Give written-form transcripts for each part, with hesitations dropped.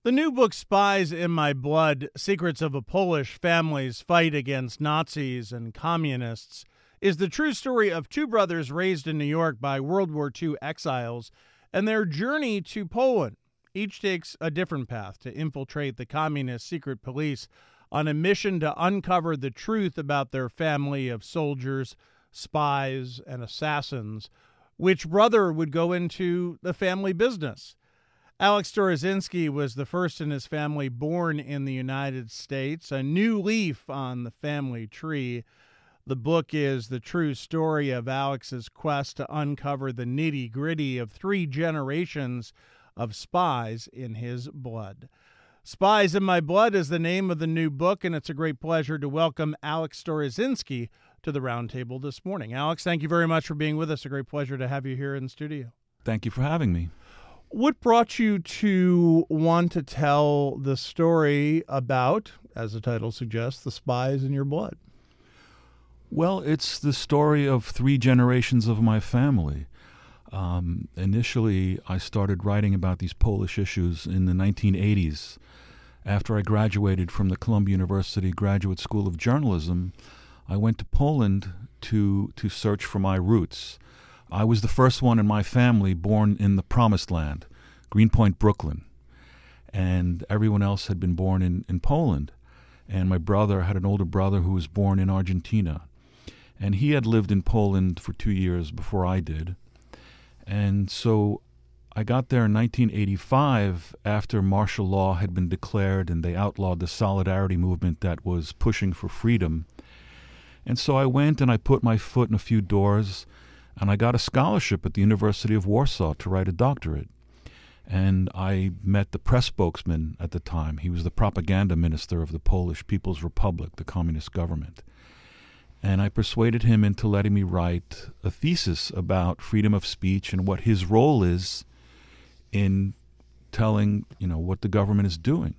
The new book, Spies in My Blood: Secrets of a Polish Family's Fight Against Nazis and Communists, is the true story of two brothers raised in New York by World War II exiles and their journey to Poland. Each takes a different path to infiltrate the communist secret police on a mission to uncover the truth about their family of soldiers, spies, and assassins. Which brother would go into the family business? Alex Dorozinski was the first in his family born in the United States, a new leaf on the family tree. The book is the true story of Alex's quest to uncover the nitty-gritty of 3 generations of spies in his blood. Spies in My Blood is the name of the new book, and it's a great pleasure to welcome Alex Dorozinski to the roundtable this morning. Alex, thank you very much for being with us. A great pleasure to have you here in the studio. Thank you for having me. What brought you to want to tell the story about, as the title suggests, the spies in your blood? Well, it's the story of 3 generations of my family. Initially, I started writing about these Polish issues in the 1980s. After I graduated from the Columbia University Graduate School of Journalism, I went to Poland to search for my roots. I was the first one in my family born in the Promised Land, Greenpoint, Brooklyn. And everyone else had been born in Poland. And my brother had an older brother who was born in Argentina. And he had lived in Poland for 2 years before I did. And so I got there in 1985 after martial law had been declared and they outlawed the Solidarity movement that was pushing for freedom. And so I went and I put my foot in a few doors, and I got a scholarship at the University of Warsaw to write a doctorate. And I met the press spokesman at the time. He was the propaganda minister of the Polish People's Republic, the communist government. And I persuaded him into letting me write a thesis about freedom of speech and what his role is in telling, what the government is doing.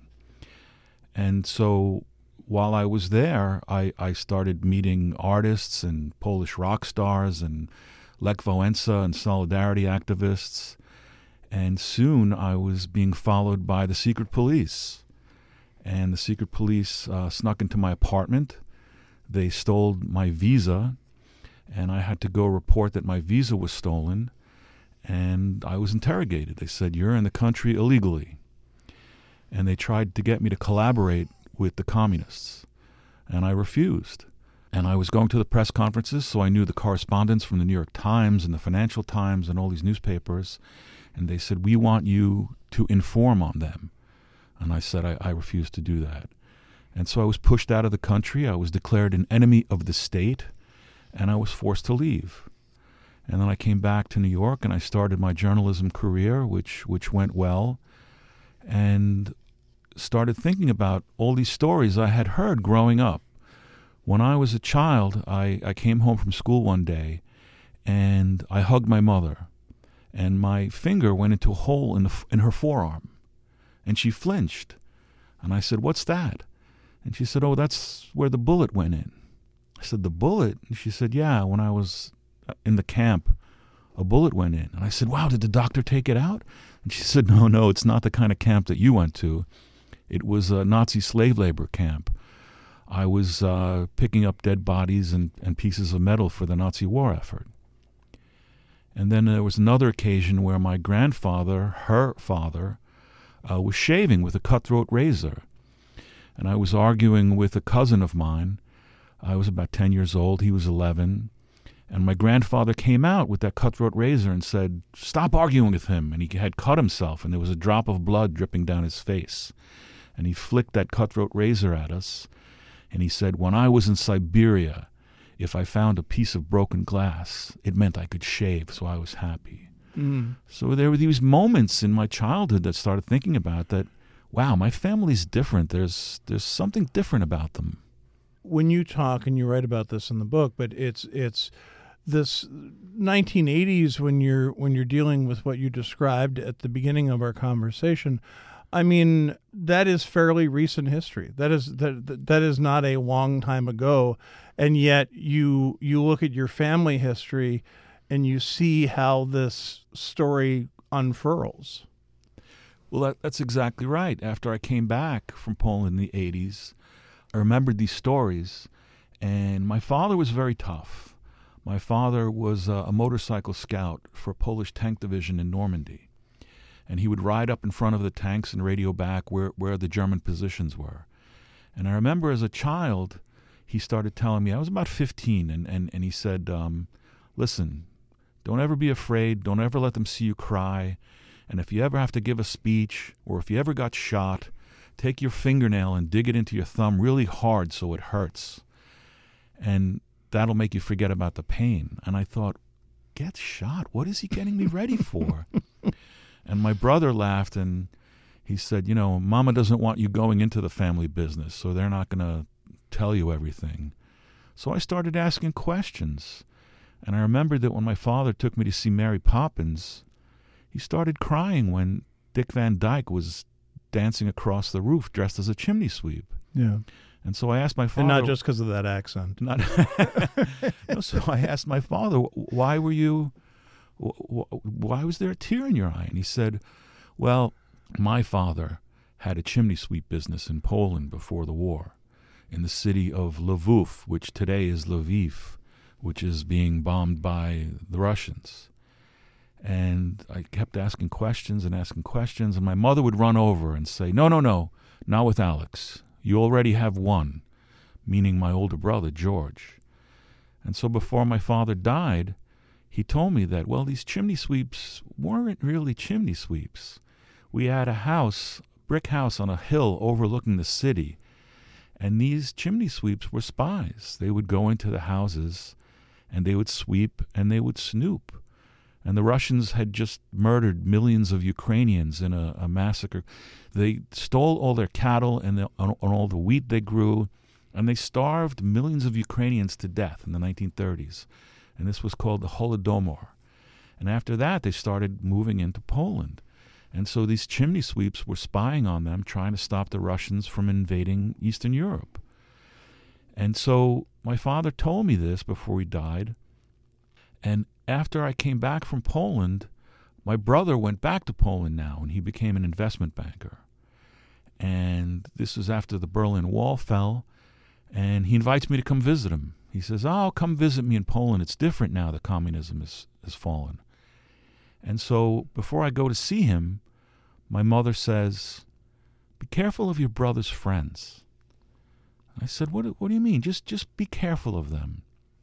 And so while I was there, I started meeting artists and Polish rock stars and Lech Wałęsa and Solidarity activists. And soon I was being followed by the secret police. And the secret police snuck into my apartment. They stole my visa, and I had to go report that my visa was stolen, and I was interrogated. They said, "You're in the country illegally." And they tried to get me to collaborate with the communists, and I refused. And I was going to the press conferences, so I knew the correspondents from the New York Times and the Financial Times and all these newspapers, and they said, "We want you to inform on them." And I said, I refuse to do that. And so I was pushed out of the country. I was declared an enemy of the state, and I was forced to leave. And then I came back to New York, and I started my journalism career, which went well, and started thinking about all these stories I had heard growing up. When I was a child, I came home from school one day, and I hugged my mother, and my finger went into a hole in her forearm, and she flinched. And I said, "What's that?" And she said, "Oh, that's where the bullet went in." I said, "The bullet?" And she said, "Yeah, when I was in the camp, a bullet went in." And I said, "Wow, did the doctor take it out?" And she said, No, it's not the kind of camp that you went to. It was a Nazi slave labor camp. I was picking up dead bodies and pieces of metal for the Nazi war effort." And then there was another occasion where my grandfather, her father, was shaving with a cutthroat razor. And I was arguing with a cousin of mine. I was about 10 years old. He was 11. And my grandfather came out with that cutthroat razor and said, "Stop arguing with him." And he had cut himself, and there was a drop of blood dripping down his face. And he flicked that cutthroat razor at us. And he said, "When I was in Siberia, if I found a piece of broken glass, it meant I could shave, so I was happy." So there were these moments in my childhood that started thinking about that. Wow, my family's different. There's something different about them. When you talk, and you write about this in the book, but it's this 1980s when you're dealing with what you described at the beginning of our conversation. I mean, that is fairly recent history. That is not a long time ago, and yet you look at your family history and you see how this story unfurls. Well, that's exactly right. After I came back from Poland in the 80s, I remembered these stories, and my father was very tough. My father was a motorcycle scout for a Polish tank division in Normandy, and he would ride up in front of the tanks and radio back where the German positions were. And I remember as a child, he started telling me, I was about 15, and he said, listen, don't ever be afraid, don't ever let them see you cry, and if you ever have to give a speech, or if you ever got shot, take your fingernail and dig it into your thumb really hard so it hurts. And that'll make you forget about the pain. And I thought, get shot? What is he getting me ready for? And my brother laughed, and he said, Mama doesn't want you going into the family business, so they're not going to tell you everything. So I started asking questions. And I remembered that when my father took me to see Mary Poppins, he started crying when Dick Van Dyke was dancing across the roof dressed as a chimney sweep. Yeah. And so I asked my father... And not just because of that accent. So I asked my father, why was there a tear in your eye? And he said, well, my father had a chimney sweep business in Poland before the war, in the city of Lvov, which today is Lviv, which is being bombed by the Russians. And I kept asking questions, and my mother would run over and say, no, not with Alex. You already have one, meaning my older brother, George. And so before my father died, he told me that, well, these chimney sweeps weren't really chimney sweeps. We had a brick house on a hill overlooking the city, and these chimney sweeps were spies. They would go into the houses, and they would sweep, and they would snoop. And the Russians had just murdered millions of Ukrainians in a massacre. They stole all their cattle and all the wheat they grew, and they starved millions of Ukrainians to death in the 1930s. And this was called the Holodomor. And after that, they started moving into Poland. And so these chimney sweeps were spying on them, trying to stop the Russians from invading Eastern Europe. And so my father told me this before he died. And after I came back from Poland, my brother went back to Poland now, and he became an investment banker. And this was after the Berlin Wall fell, and he invites me to come visit him. He says, come visit me in Poland. It's different now that communism has fallen. And so before I go to see him, my mother says, be careful of your brother's friends. I said, what do you mean? Just be careful of them.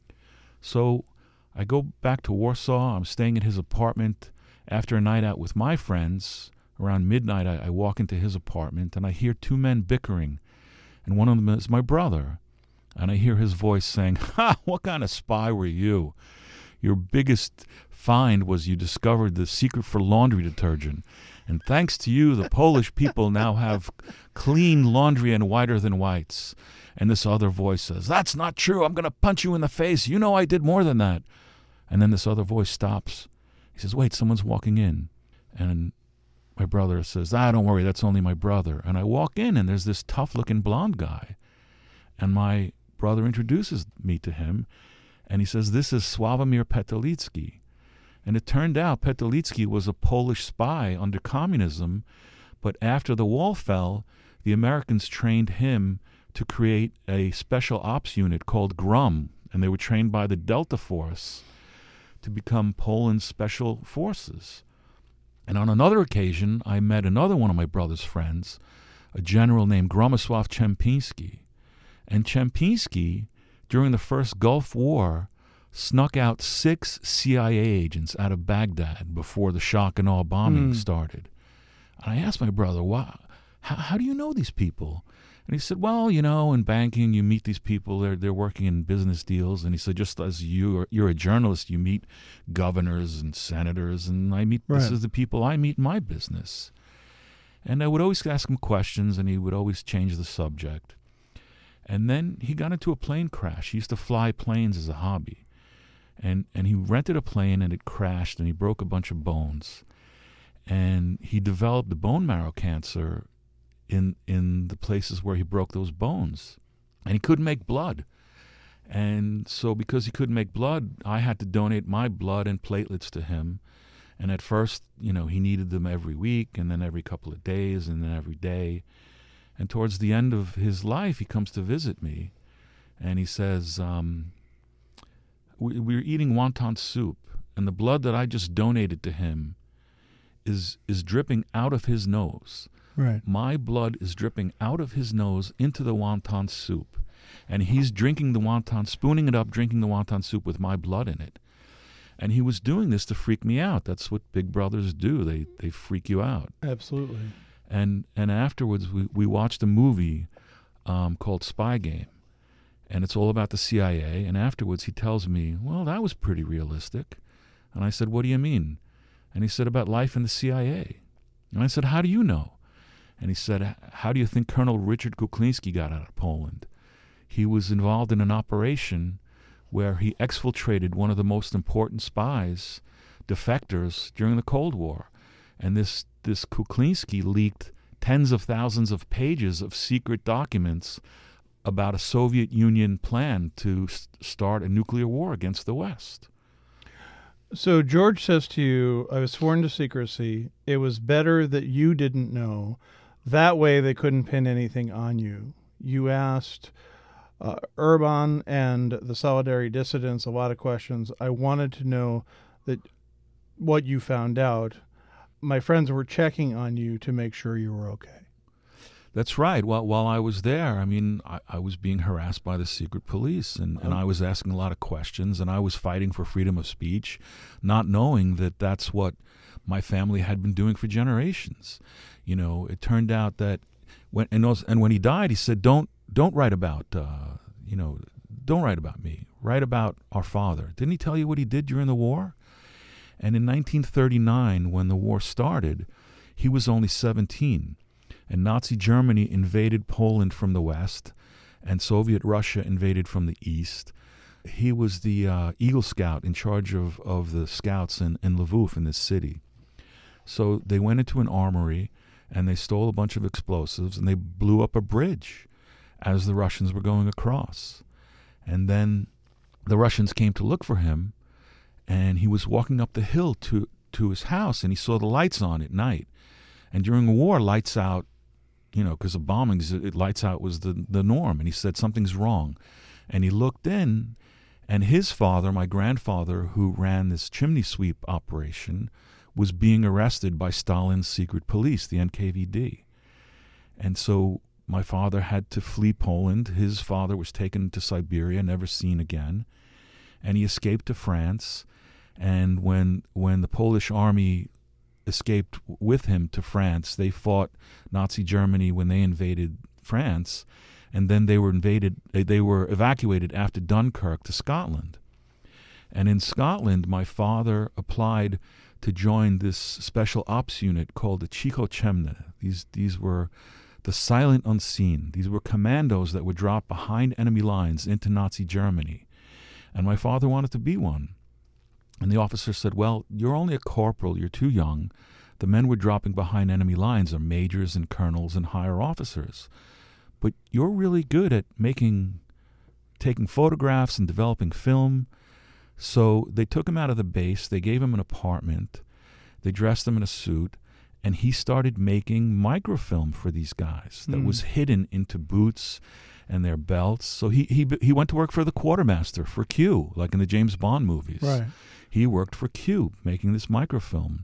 So I go back to Warsaw. I'm staying at his apartment. After a night out with my friends, around midnight, I walk into his apartment, and I hear two men bickering, and one of them is my brother. And I hear his voice saying, what kind of spy were you? Your biggest find was you discovered the secret for laundry detergent. And thanks to you, the Polish people now have clean laundry and whiter than whites. And this other voice says, that's not true. I'm going to punch you in the face. You know I did more than that. And then this other voice stops. He says, wait, someone's walking in. And my brother says, don't worry, that's only my brother. And I walk in, and there's this tough-looking blonde guy. And my brother introduces me to him, and he says, this is Sławomir Petelicki. And it turned out Petelicki was a Polish spy under communism, but after the wall fell, the Americans trained him to create a special ops unit called GRUM, and they were trained by the Delta Force to become Poland's special forces. And on another occasion, I met another one of my brother's friends, a general named Gromosław Czempiński. And Czempiński, during the first Gulf War, snuck out 6 CIA agents out of Baghdad before the shock and awe bombing started. And I asked my brother, how do you know these people? And he said, well, in banking, you meet these people. They're working in business deals. And he said, just as you're a journalist, you meet governors and senators. And this is the people I meet in my business. And I would always ask him questions, and he would always change the subject. And then he got into a plane crash. He used to fly planes as a hobby. And he rented a plane, and it crashed, and he broke a bunch of bones. And he developed bone marrow cancer in the places where he broke those bones. And he couldn't make blood. And so because he couldn't make blood, I had to donate my blood and platelets to him. And at first, he needed them every week, and then every couple of days, and then every day. And towards the end of his life, he comes to visit me, and he says, we were eating wonton soup, and the blood that I just donated to him is dripping out of his nose. Right. My blood is dripping out of his nose into the wonton soup. And he's drinking the wonton, spooning it up, drinking the wonton soup with my blood in it. And he was doing this to freak me out. That's what big brothers do. They freak you out. Absolutely. And afterwards, we watched a movie called Spy Game. And it's all about the CIA. And afterwards, he tells me, well, that was pretty realistic. And I said, what do you mean? And he said, about life in the CIA. And I said, how do you know? And he said, how do you think Colonel Richard Kuklinski got out of Poland? He was involved in an operation where he exfiltrated one of the most important spies, defectors, during the Cold War. And this Kuklinski leaked tens of thousands of pages of secret documents about a Soviet Union plan to start a nuclear war against the West. So George says to you, I was sworn to secrecy. It was better that you didn't know. That way they couldn't pin anything on you. You asked Urban and the Solidarity Dissidents a lot of questions. I wanted to know that what you found out. My friends were checking on you to make sure you were okay. That's right. While I was there, I was being harassed by the secret police, and I was asking a lot of questions, and I was fighting for freedom of speech, not knowing that that's what my family had been doing for generations. It turned out that when he died, he said, "Don't write about don't write about me. Write about our father." Didn't he tell you what he did during the war? And in 1939, when the war started, he was only 17. And Nazi Germany invaded Poland from the west, and Soviet Russia invaded from the east. He was the Eagle Scout in charge of the scouts in Lvov, in this city. So they went into an armory, and they stole a bunch of explosives, and they blew up a bridge as the Russians were going across. And then the Russians came to look for him, and he was walking up the hill to his house, and he saw the lights on at night. And during the war, lights out, because of bombings, lights out was the norm. And he said, something's wrong. And he looked in, and his father, my grandfather, who ran this chimney sweep operation, was being arrested by Stalin's secret police, the NKVD. And so my father had to flee Poland. His father was taken to Siberia, never seen again. And he escaped to France. And when the Polish army escaped with him to France, they fought Nazi Germany when they invaded France, and then they were evacuated after Dunkirk to Scotland. And in Scotland, my father applied to join this special ops unit called the Cicho Ciemne. These were the silent unseen. These were commandos that would drop behind enemy lines into Nazi Germany. And my father wanted to be one. And the officer said, well, you're only a corporal, you're too young. The men we're dropping behind enemy lines are majors and colonels and higher officers. But you're really good at taking photographs and developing film. So they took him out of the base, they gave him an apartment, they dressed him in a suit, and he started making microfilm for these guys that was hidden into boots and their belts. So he went to work for the quartermaster, for Q, like in the James Bond movies. Right. He worked for Q, making this microfilm.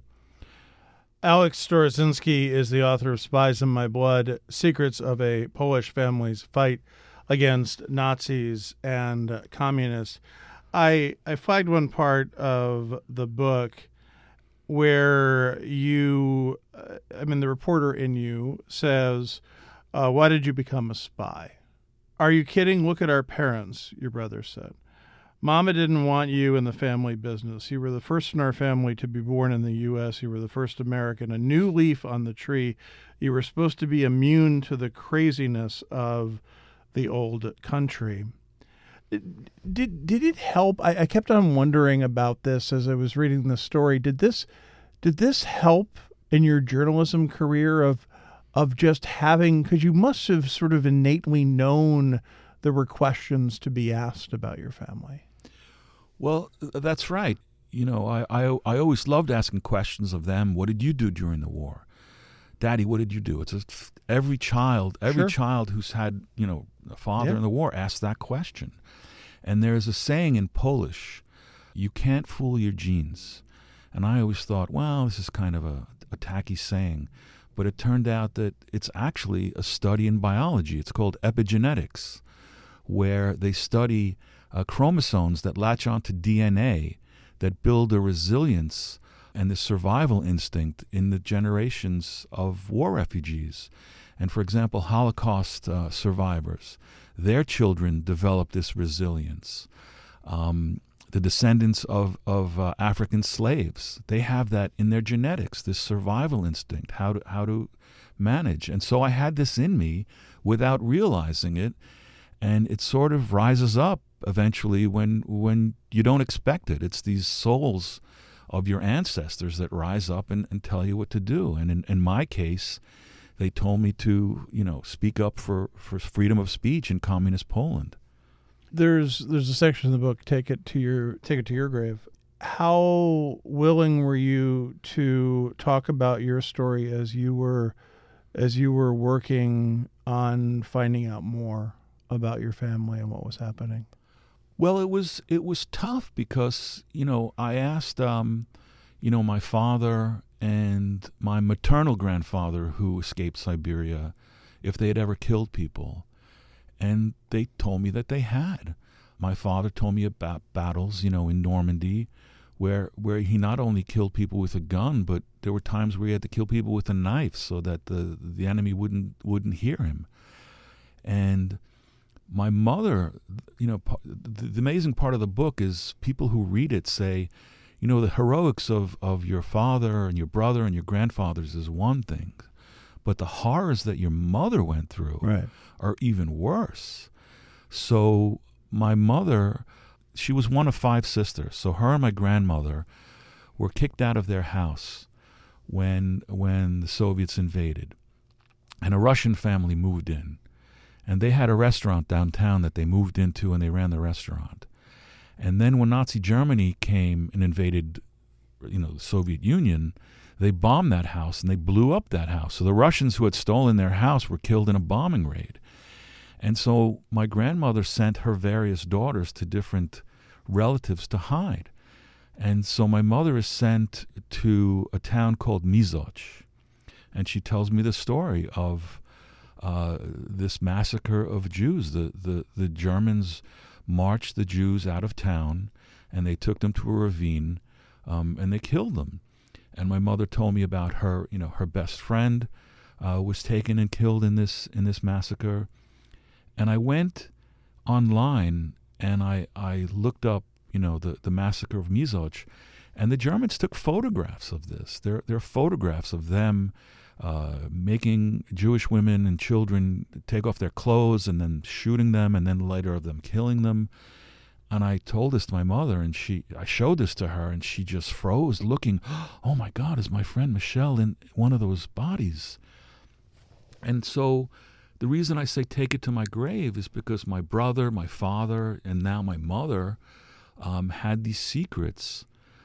Alex Storoszynski is the author of Spies in My Blood, Secrets of a Polish Family's Fight Against Nazis and Communists. I flagged one part of the book where you, the reporter in you says, why did you become a spy? Are you kidding? Look at our parents, your brother said. Mama didn't want you in the family business. You were the first in our family to be born in the U.S. You were the first American, a new leaf on the tree. You were supposed to be immune to the craziness of the old country. Did it help? I kept on wondering about this as I was reading the story. Did this help in your journalism career of just having, because you must have sort of innately known there were questions to be asked about your family? Well, that's right. I always loved asking questions of them. What did you do during the war? Daddy, what did you do? Every child who's had, a father in the war asks that question. And there's a saying in Polish, you can't fool your genes. And I always thought, well, this is kind of a tacky saying. But it turned out that it's actually a study in biology. It's called epigenetics, where they study chromosomes that latch onto DNA that build a resilience and the survival instinct in the generations of war refugees. And for example, Holocaust survivors, their children develop this resilience. The descendants of African slaves, they have that in their genetics, this survival instinct, how to manage. And so I had this in me without realizing it, and it sort of rises up eventually when you don't expect it. It's these souls of your ancestors that rise up and tell you what to do. And in my case, they told me to, speak up for freedom of speech in communist Poland. There's a section in the book, Take It to Your Grave. How willing were you to talk about your story as you were working on finding out more about your family and what was happening? Well, it was tough because, I asked, my father and my maternal grandfather who escaped Siberia if they had ever killed people. And they told me that they had. My father told me about battles, in Normandy, where he not only killed people with a gun, but there were times where he had to kill people with a knife so that the enemy wouldn't hear him. And my mother, the amazing part of the book is people who read it say, the heroics of your father and your brother and your grandfathers is one thing, but the horrors that your mother went through are even worse. So my mother, she was one of 5 sisters. So her and my grandmother were kicked out of their house when the Soviets invaded, and a Russian family moved in. And they had a restaurant downtown that they moved into, and they ran the restaurant. And then when Nazi Germany came and invaded, the Soviet Union, they bombed that house and they blew up that house. So the Russians who had stolen their house were killed in a bombing raid. And so my grandmother sent her various daughters to different relatives to hide. And so my mother is sent to a town called Mizoch. And she tells me the story of this massacre of Jews. The Germans marched the Jews out of town, and they took them to a ravine, and they killed them. And my mother told me about her, her best friend was taken and killed in this massacre. And I went online and I looked up, the massacre of Mizoch, and the Germans took photographs of this. There are photographs of them making Jewish women and children take off their clothes and then shooting them, and then later of them killing them. And I told this to my mother, and I showed this to her, and she just froze, looking, oh my God, is my friend Michelle in one of those bodies? And so the reason I say take it to my grave is because my brother, my father, and now my mother had these secrets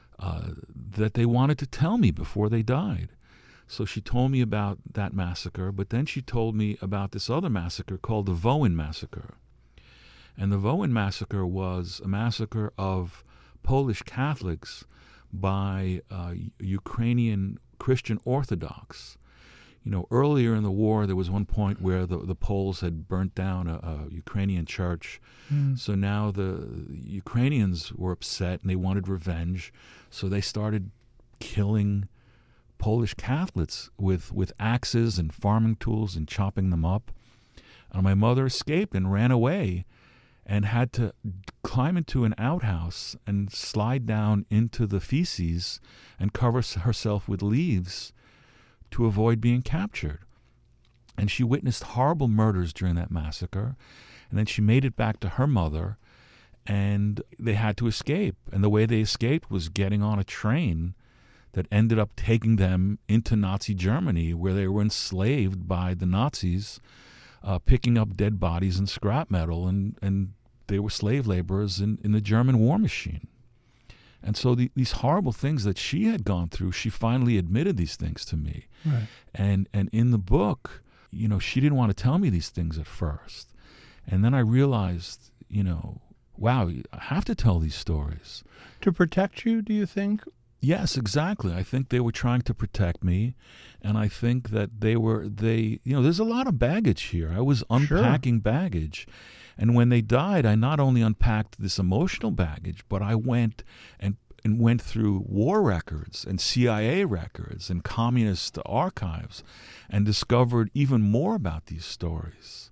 that they wanted to tell me before they died. So she told me about that massacre, but then she told me about this other massacre called the Wołyń Massacre. And the Wołyń Massacre was a massacre of Polish Catholics by Ukrainian Christian Orthodox. Earlier in the war, there was one point where the Poles had burnt down a Ukrainian church. So now the Ukrainians were upset and they wanted revenge. So they started killing Polish Catholics with axes and farming tools and chopping them up. And my mother escaped and ran away and had to climb into an outhouse and slide down into the feces and cover herself with leaves to avoid being captured. And she witnessed horrible murders during that massacre. And then she made it back to her mother, and they had to escape. And the way they escaped was getting on a train that ended up taking them into Nazi Germany, where they were enslaved by the Nazis, picking up dead bodies and scrap metal, and they were slave laborers in the German war machine. And so these horrible things that she had gone through, she finally admitted these things to me. Right. And in the book, she didn't want to tell me these things at first. And then I realized, wow, I have to tell these stories. To protect you, do you think? Yes, exactly. I think they were trying to protect me, and I think that there's a lot of baggage here. I was unpacking baggage. And when they died, I not only unpacked this emotional baggage, but I went and went through war records and CIA records and communist archives and discovered even more about these stories.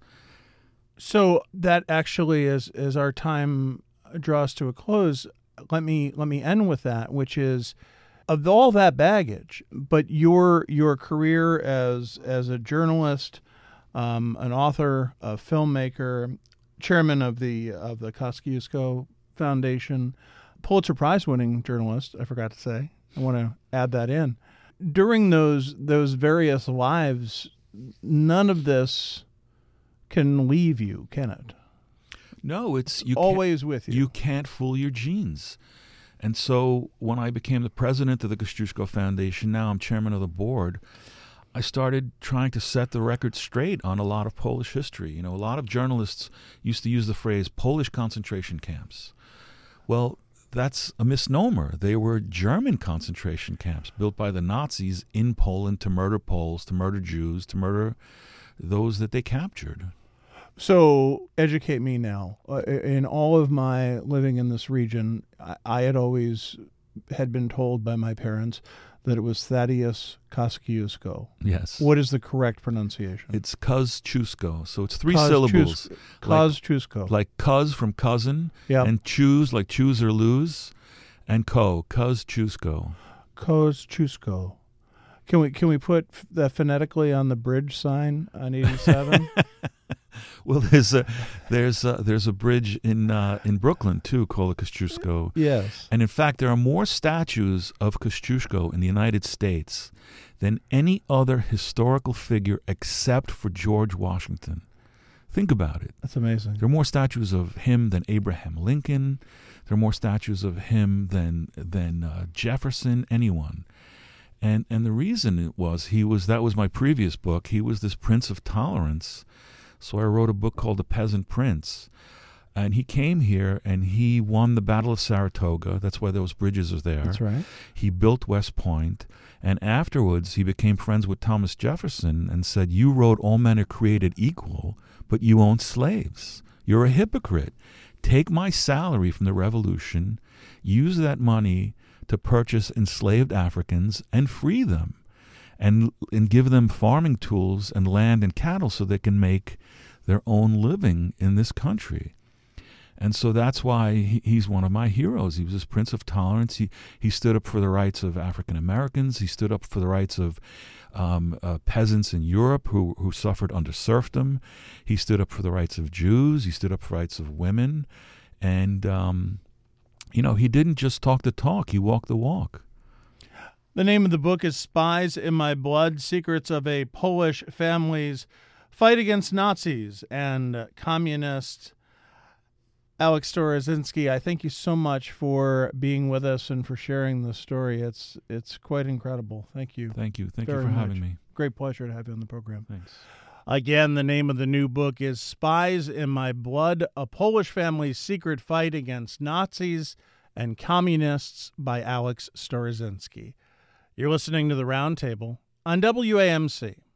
So that actually, as our time draws to a close, let me end with that, which is, of all that baggage, but your career as a journalist, an author, a filmmaker, chairman of the Kosciuszko Foundation, Pulitzer Prize winning journalist, I forgot to say. I want to add that in. During those various lives, none of this can leave you, can it? No, it's always with you. You can't fool your genes. And so when I became the president of the Kosciuszko Foundation, now I'm chairman of the board, I started trying to set the record straight on a lot of Polish history. A lot of journalists used to use the phrase Polish concentration camps. Well, that's a misnomer. They were German concentration camps built by the Nazis in Poland to murder Poles, to murder Jews, to murder those that they captured. So educate me now. In all of my living in this region, I had always been told by my parents that it was Thaddeus Kosciuszko. Yes. What is the correct pronunciation? It's Kosciuszko. So it's three syllables. Kosciuszko. Like cuz from cousin, yep. And choose like choose or lose, and Kosciuszko. Kosciuszko. Can we put that phonetically on the bridge sign on 87? Well, there's a bridge in Brooklyn too called the Kosciuszko. Yes. And in fact, there are more statues of Kosciuszko in the United States than any other historical figure except for George Washington. Think about it. That's amazing. There are more statues of him than Abraham Lincoln. There are more statues of him than Jefferson, anyone. And the reason that was my previous book. He was this prince of tolerance. So I wrote a book called The Peasant Prince. And he came here and he won the Battle of Saratoga. That's why those bridges are there. That's right. He built West Point. And afterwards, he became friends with Thomas Jefferson and said, "You wrote all men are created equal, but you own slaves. You're a hypocrite. Take my salary from the Revolution, use that money to purchase enslaved Africans and free them, and give them farming tools and land and cattle so they can make their own living in this country." And so that's why he's one of my heroes. He was this prince of tolerance. He stood up for the rights of African Americans. He stood up for the rights of peasants in Europe who suffered under serfdom. He stood up for the rights of Jews. He stood up for the rights of women. And, he didn't just talk the talk. He walked the walk. The name of the book is Spies in My Blood, Secrets of a Polish Family's Fight Against Nazis and Communists. Alex Storozinski, I thank you so much for being with us and for sharing this story. It's quite incredible. Thank you. Thank you. Thank you for having me. Great pleasure to have you on the program. Thanks. Again, the name of the new book is Spies in My Blood, A Polish Family's Secret Fight Against Nazis and Communists by Alex Storozinski. You're listening to The Roundtable on WAMC.